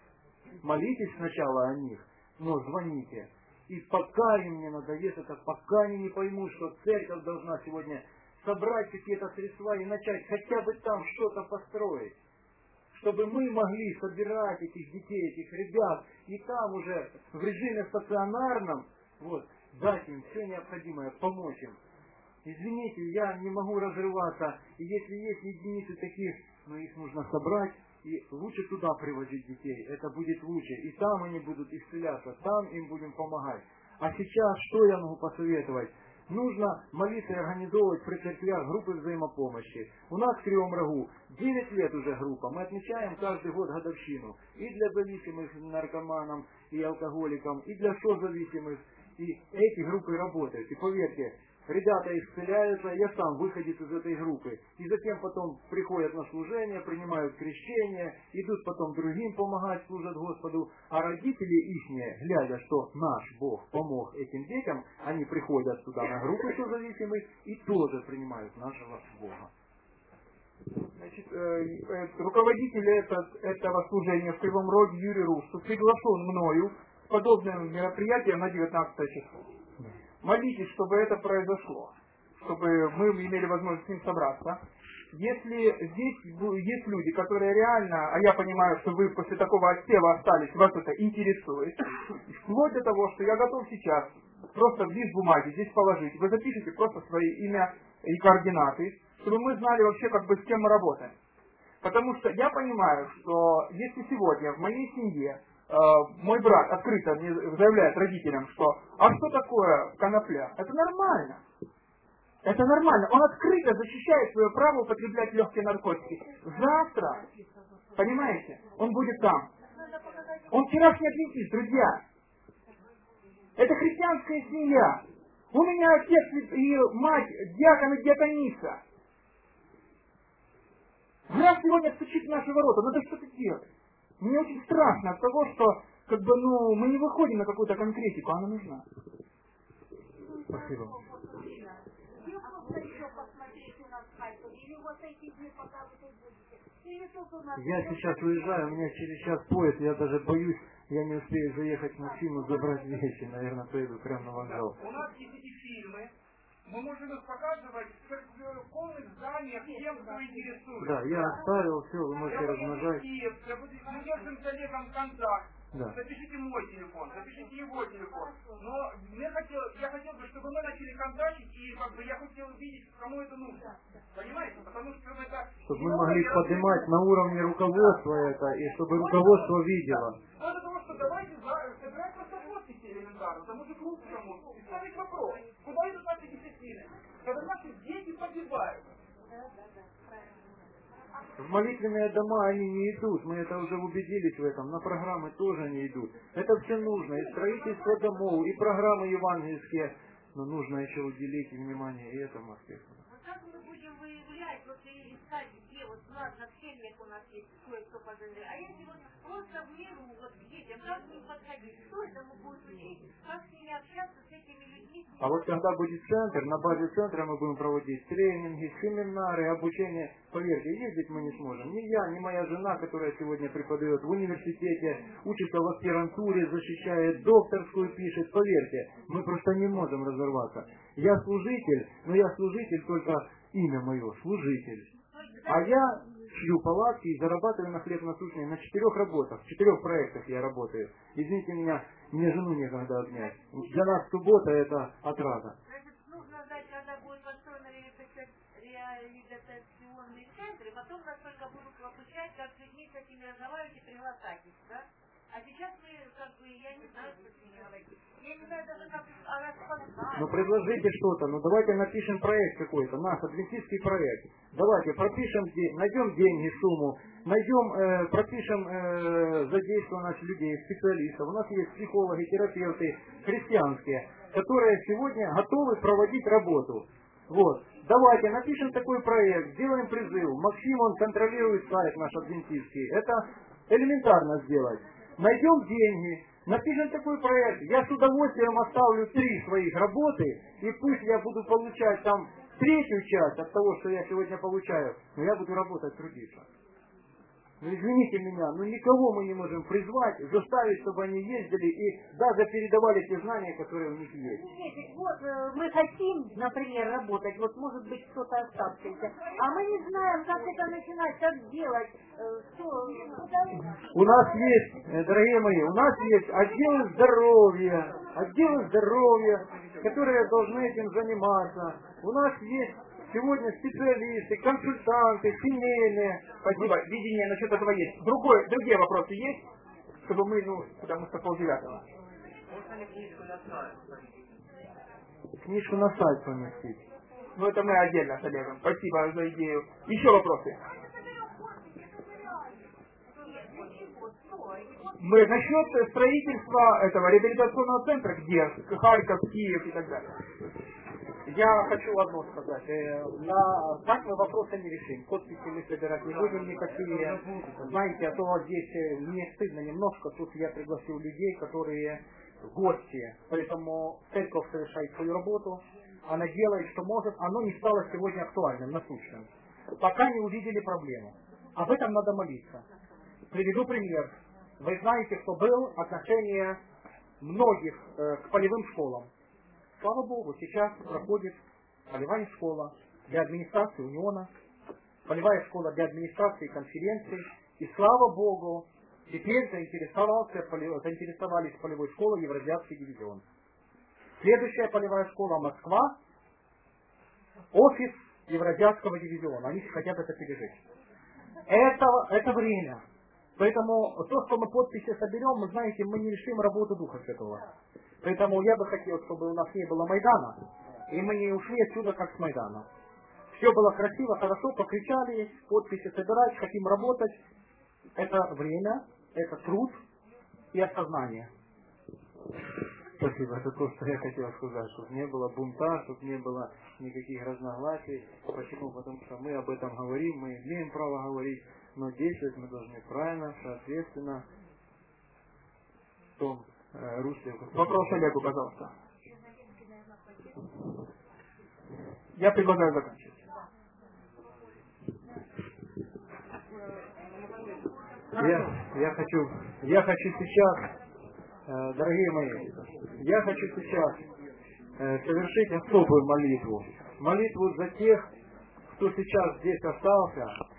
Молитесь сначала о них, но звоните. И пока им не надоест это, пока они не поймут, что церковь должна сегодня собрать какие-то средства и начать хотя бы там что-то построить, чтобы мы могли собирать этих детей, этих ребят, и там уже в режиме стационарном, вот, дать им все необходимое, помочь им. Извините, я не могу разрываться, и если есть единицы таких, но их нужно собрать, и лучше туда привозить детей, это будет лучше, и там они будут исцеляться, там им будем помогать. А сейчас что я могу посоветовать? Нужно молиться и организовывать при церквях группы взаимопомощи. У нас в Кривом Рогу 9 лет уже группа. Мы отмечаем каждый год годовщину. И для зависимых наркоманам и алкоголикам, и для созависимых. И эти группы работают. И поверьте, ребята исцеляются, я сам выходец из этой группы. И затем потом приходят на служение, принимают крещение, идут потом другим помогать, служат Господу. А родители ихние, глядя, что наш Бог помог этим детям, они приходят сюда на группу созависимых и тоже принимают нашего Бога. Значит, руководитель этого служения в Кривом Роге Юрий Рустов приглашен мною в подобное мероприятие на 19 число. Молитесь, чтобы это произошло, чтобы мы имели возможность с ним собраться. Если здесь есть люди, которые реально, а я понимаю, что вы после такого отсева остались, вас это интересует, вплоть до того, что я готов сейчас просто в лист бумаги здесь положить, вы запишите просто свои имя и координаты, чтобы мы знали вообще, как бы, с кем мы работаем. Потому что я понимаю, что если сегодня в моей семье мой брат открыто мне заявляет родителям, что «а что такое конопля?» Это нормально. Это нормально. Он открыто защищает свое право употреблять легкие наркотики. Завтра, понимаете, он будет там. Он вчерашний адвентист, друзья. Это христианская семья. У меня отец и мать диакон и диакониса. Враг сегодня стучит в наши ворота. Надо что-то делать. Мне очень страшно от того, что мы не выходим на какую-то конкретику, она нужна. Спасибо. Я сейчас уезжаю, у меня через час поезд, я даже боюсь, я не успею заехать к Максиму, забрать вещи, наверное, поеду прямо на вокзал. У нас есть эти фильмы, мы можем их показывать в церковных зданиях тем, кто интересует. Да, я оставил, все, вы можете размножать. Мы держим с Олегом контакт. Да. Запишите мой телефон, запишите его телефон. Но я хотел бы, чтобы мы начали контактить, и я хотел видеть, кому это нужно. Понимаете? Потому что это... Чтобы мы могли поднимать на уровне руководства это, и чтобы руководство видело. Потому что давайте собирать просто подписи элементарно, тому же крупному, и ставить вопрос, куда идут наши десятины, когда наши дети погибают. В молитвенные дома они не идут, мы это уже убедились в этом, на программы тоже не идут. Это все нужно, и строительство домов, и программы евангельские, но нужно еще уделить внимание и этому аспекту. Как мы будем выявлять, вот и искать, где вот ладно, в семьях у нас есть кое-кто позвонил, а если вот просто в миру, вот к детям, как к ним подходить, что этому будет учить, как с ними общаться, с этими людьми. А вот когда будет центр, на базе центра мы будем проводить тренинги, семинары, обучение. Поверьте, ездить мы не сможем. Ни я, ни моя жена, которая сегодня преподает в университете, учится в аспирантуре, защищает докторскую, пишет. Поверьте, мы просто не можем разорваться. Я служитель, но я служитель только имя мое, служитель. А я шью палатки и зарабатываю на хлеб насущный на 4 работах, в 4 проектах я работаю. Извините меня, мне жену некогда обнять. Для нас суббота это отрада. Значит, нужно знать, когда будет построен реабилитационный центр, и потом нас только будут обучать, как с людьми с этими разговаривать и приглашать их, да? А сейчас мы, как бы, я не знаю, что с ними говорить. Я не знаю даже, как распознать. Ну предложите что-то, ну давайте напишем проект какой-то, наш адвентистский проект. Давайте пропишем, найдем деньги, сумму, найдем, пропишем задействованность людей, специалистов. У нас есть психологи, терапевты христианские, которые сегодня готовы проводить работу. Вот. Давайте напишем такой проект, сделаем призыв. Максим, он контролирует сайт наш адвентистский. Это элементарно сделать. Найдем деньги, напишем такой проект. Я с удовольствием оставлю 3 своих работы, и пусть я буду получать там 3-ю часть от того, что я сегодня получаю, но я буду работать, трудиться. Ну извините меня, но никого мы не можем призвать, заставить, чтобы они ездили и даже передавали те знания, которые у них есть. Нет, вот мы хотим, например, работать, вот может быть кто-то оставшийся, а мы не знаем, как это начинать, как делать, что... У нас есть, дорогие мои, у нас есть отделы здоровья, которые должны этим заниматься. У нас есть сегодня специалисты, консультанты, семейные. Спасибо, видение насчет этого есть. Другие вопросы есть? Чтобы мы, потому что 8:30. Книжку на сайт поместить. Ну это мы отдельно с Олегом. Спасибо за идею. Еще вопросы? Мы насчет строительства этого реабилитационного центра, где? Харьков, Киев и так далее. Я хочу одно сказать. Так мы вопросы не решим. Подписи мы собирать не будем никакие. Знаете, а то здесь мне стыдно немножко. Тут я пригласил людей, которые гости. Поэтому церковь совершает свою работу. Она делает, что может. Оно не стало сегодня актуальным, насущным. Пока не увидели проблему. Об этом надо молиться. Приведу пример. Вы знаете, что было отношение многих к полевым школам. Слава Богу, сейчас проходит полевая школа для администрации Униона, полевая школа для администрации конференций. И слава Богу, теперь заинтересовались полевой школой Евразиатский дивизион. Следующая полевая школа Москва, офис Евразиатского дивизиона. Они хотят это пережить. Это время. Поэтому то, что мы подписи соберем, мы знаете, мы не решим работу Духа Святого. Поэтому я бы хотел, чтобы у нас не было Майдана, и мы не ушли отсюда как с Майдана. Все было красиво, хорошо, покричали, подписи собирать, хотим работать. Это время, это труд и осознание. Спасибо, это то, что я хотел сказать, чтобы не было бунта, чтобы не было никаких разногласий. Почему? Потому что мы об этом говорим, мы имеем право говорить, но действовать мы должны правильно, соответственно, в том русле. Вопрос Олегу, пожалуйста. Я предлагаю заканчивать. Я хочу сейчас, дорогие мои, я хочу сейчас совершить особую молитву. Молитву за тех, кто сейчас здесь остался,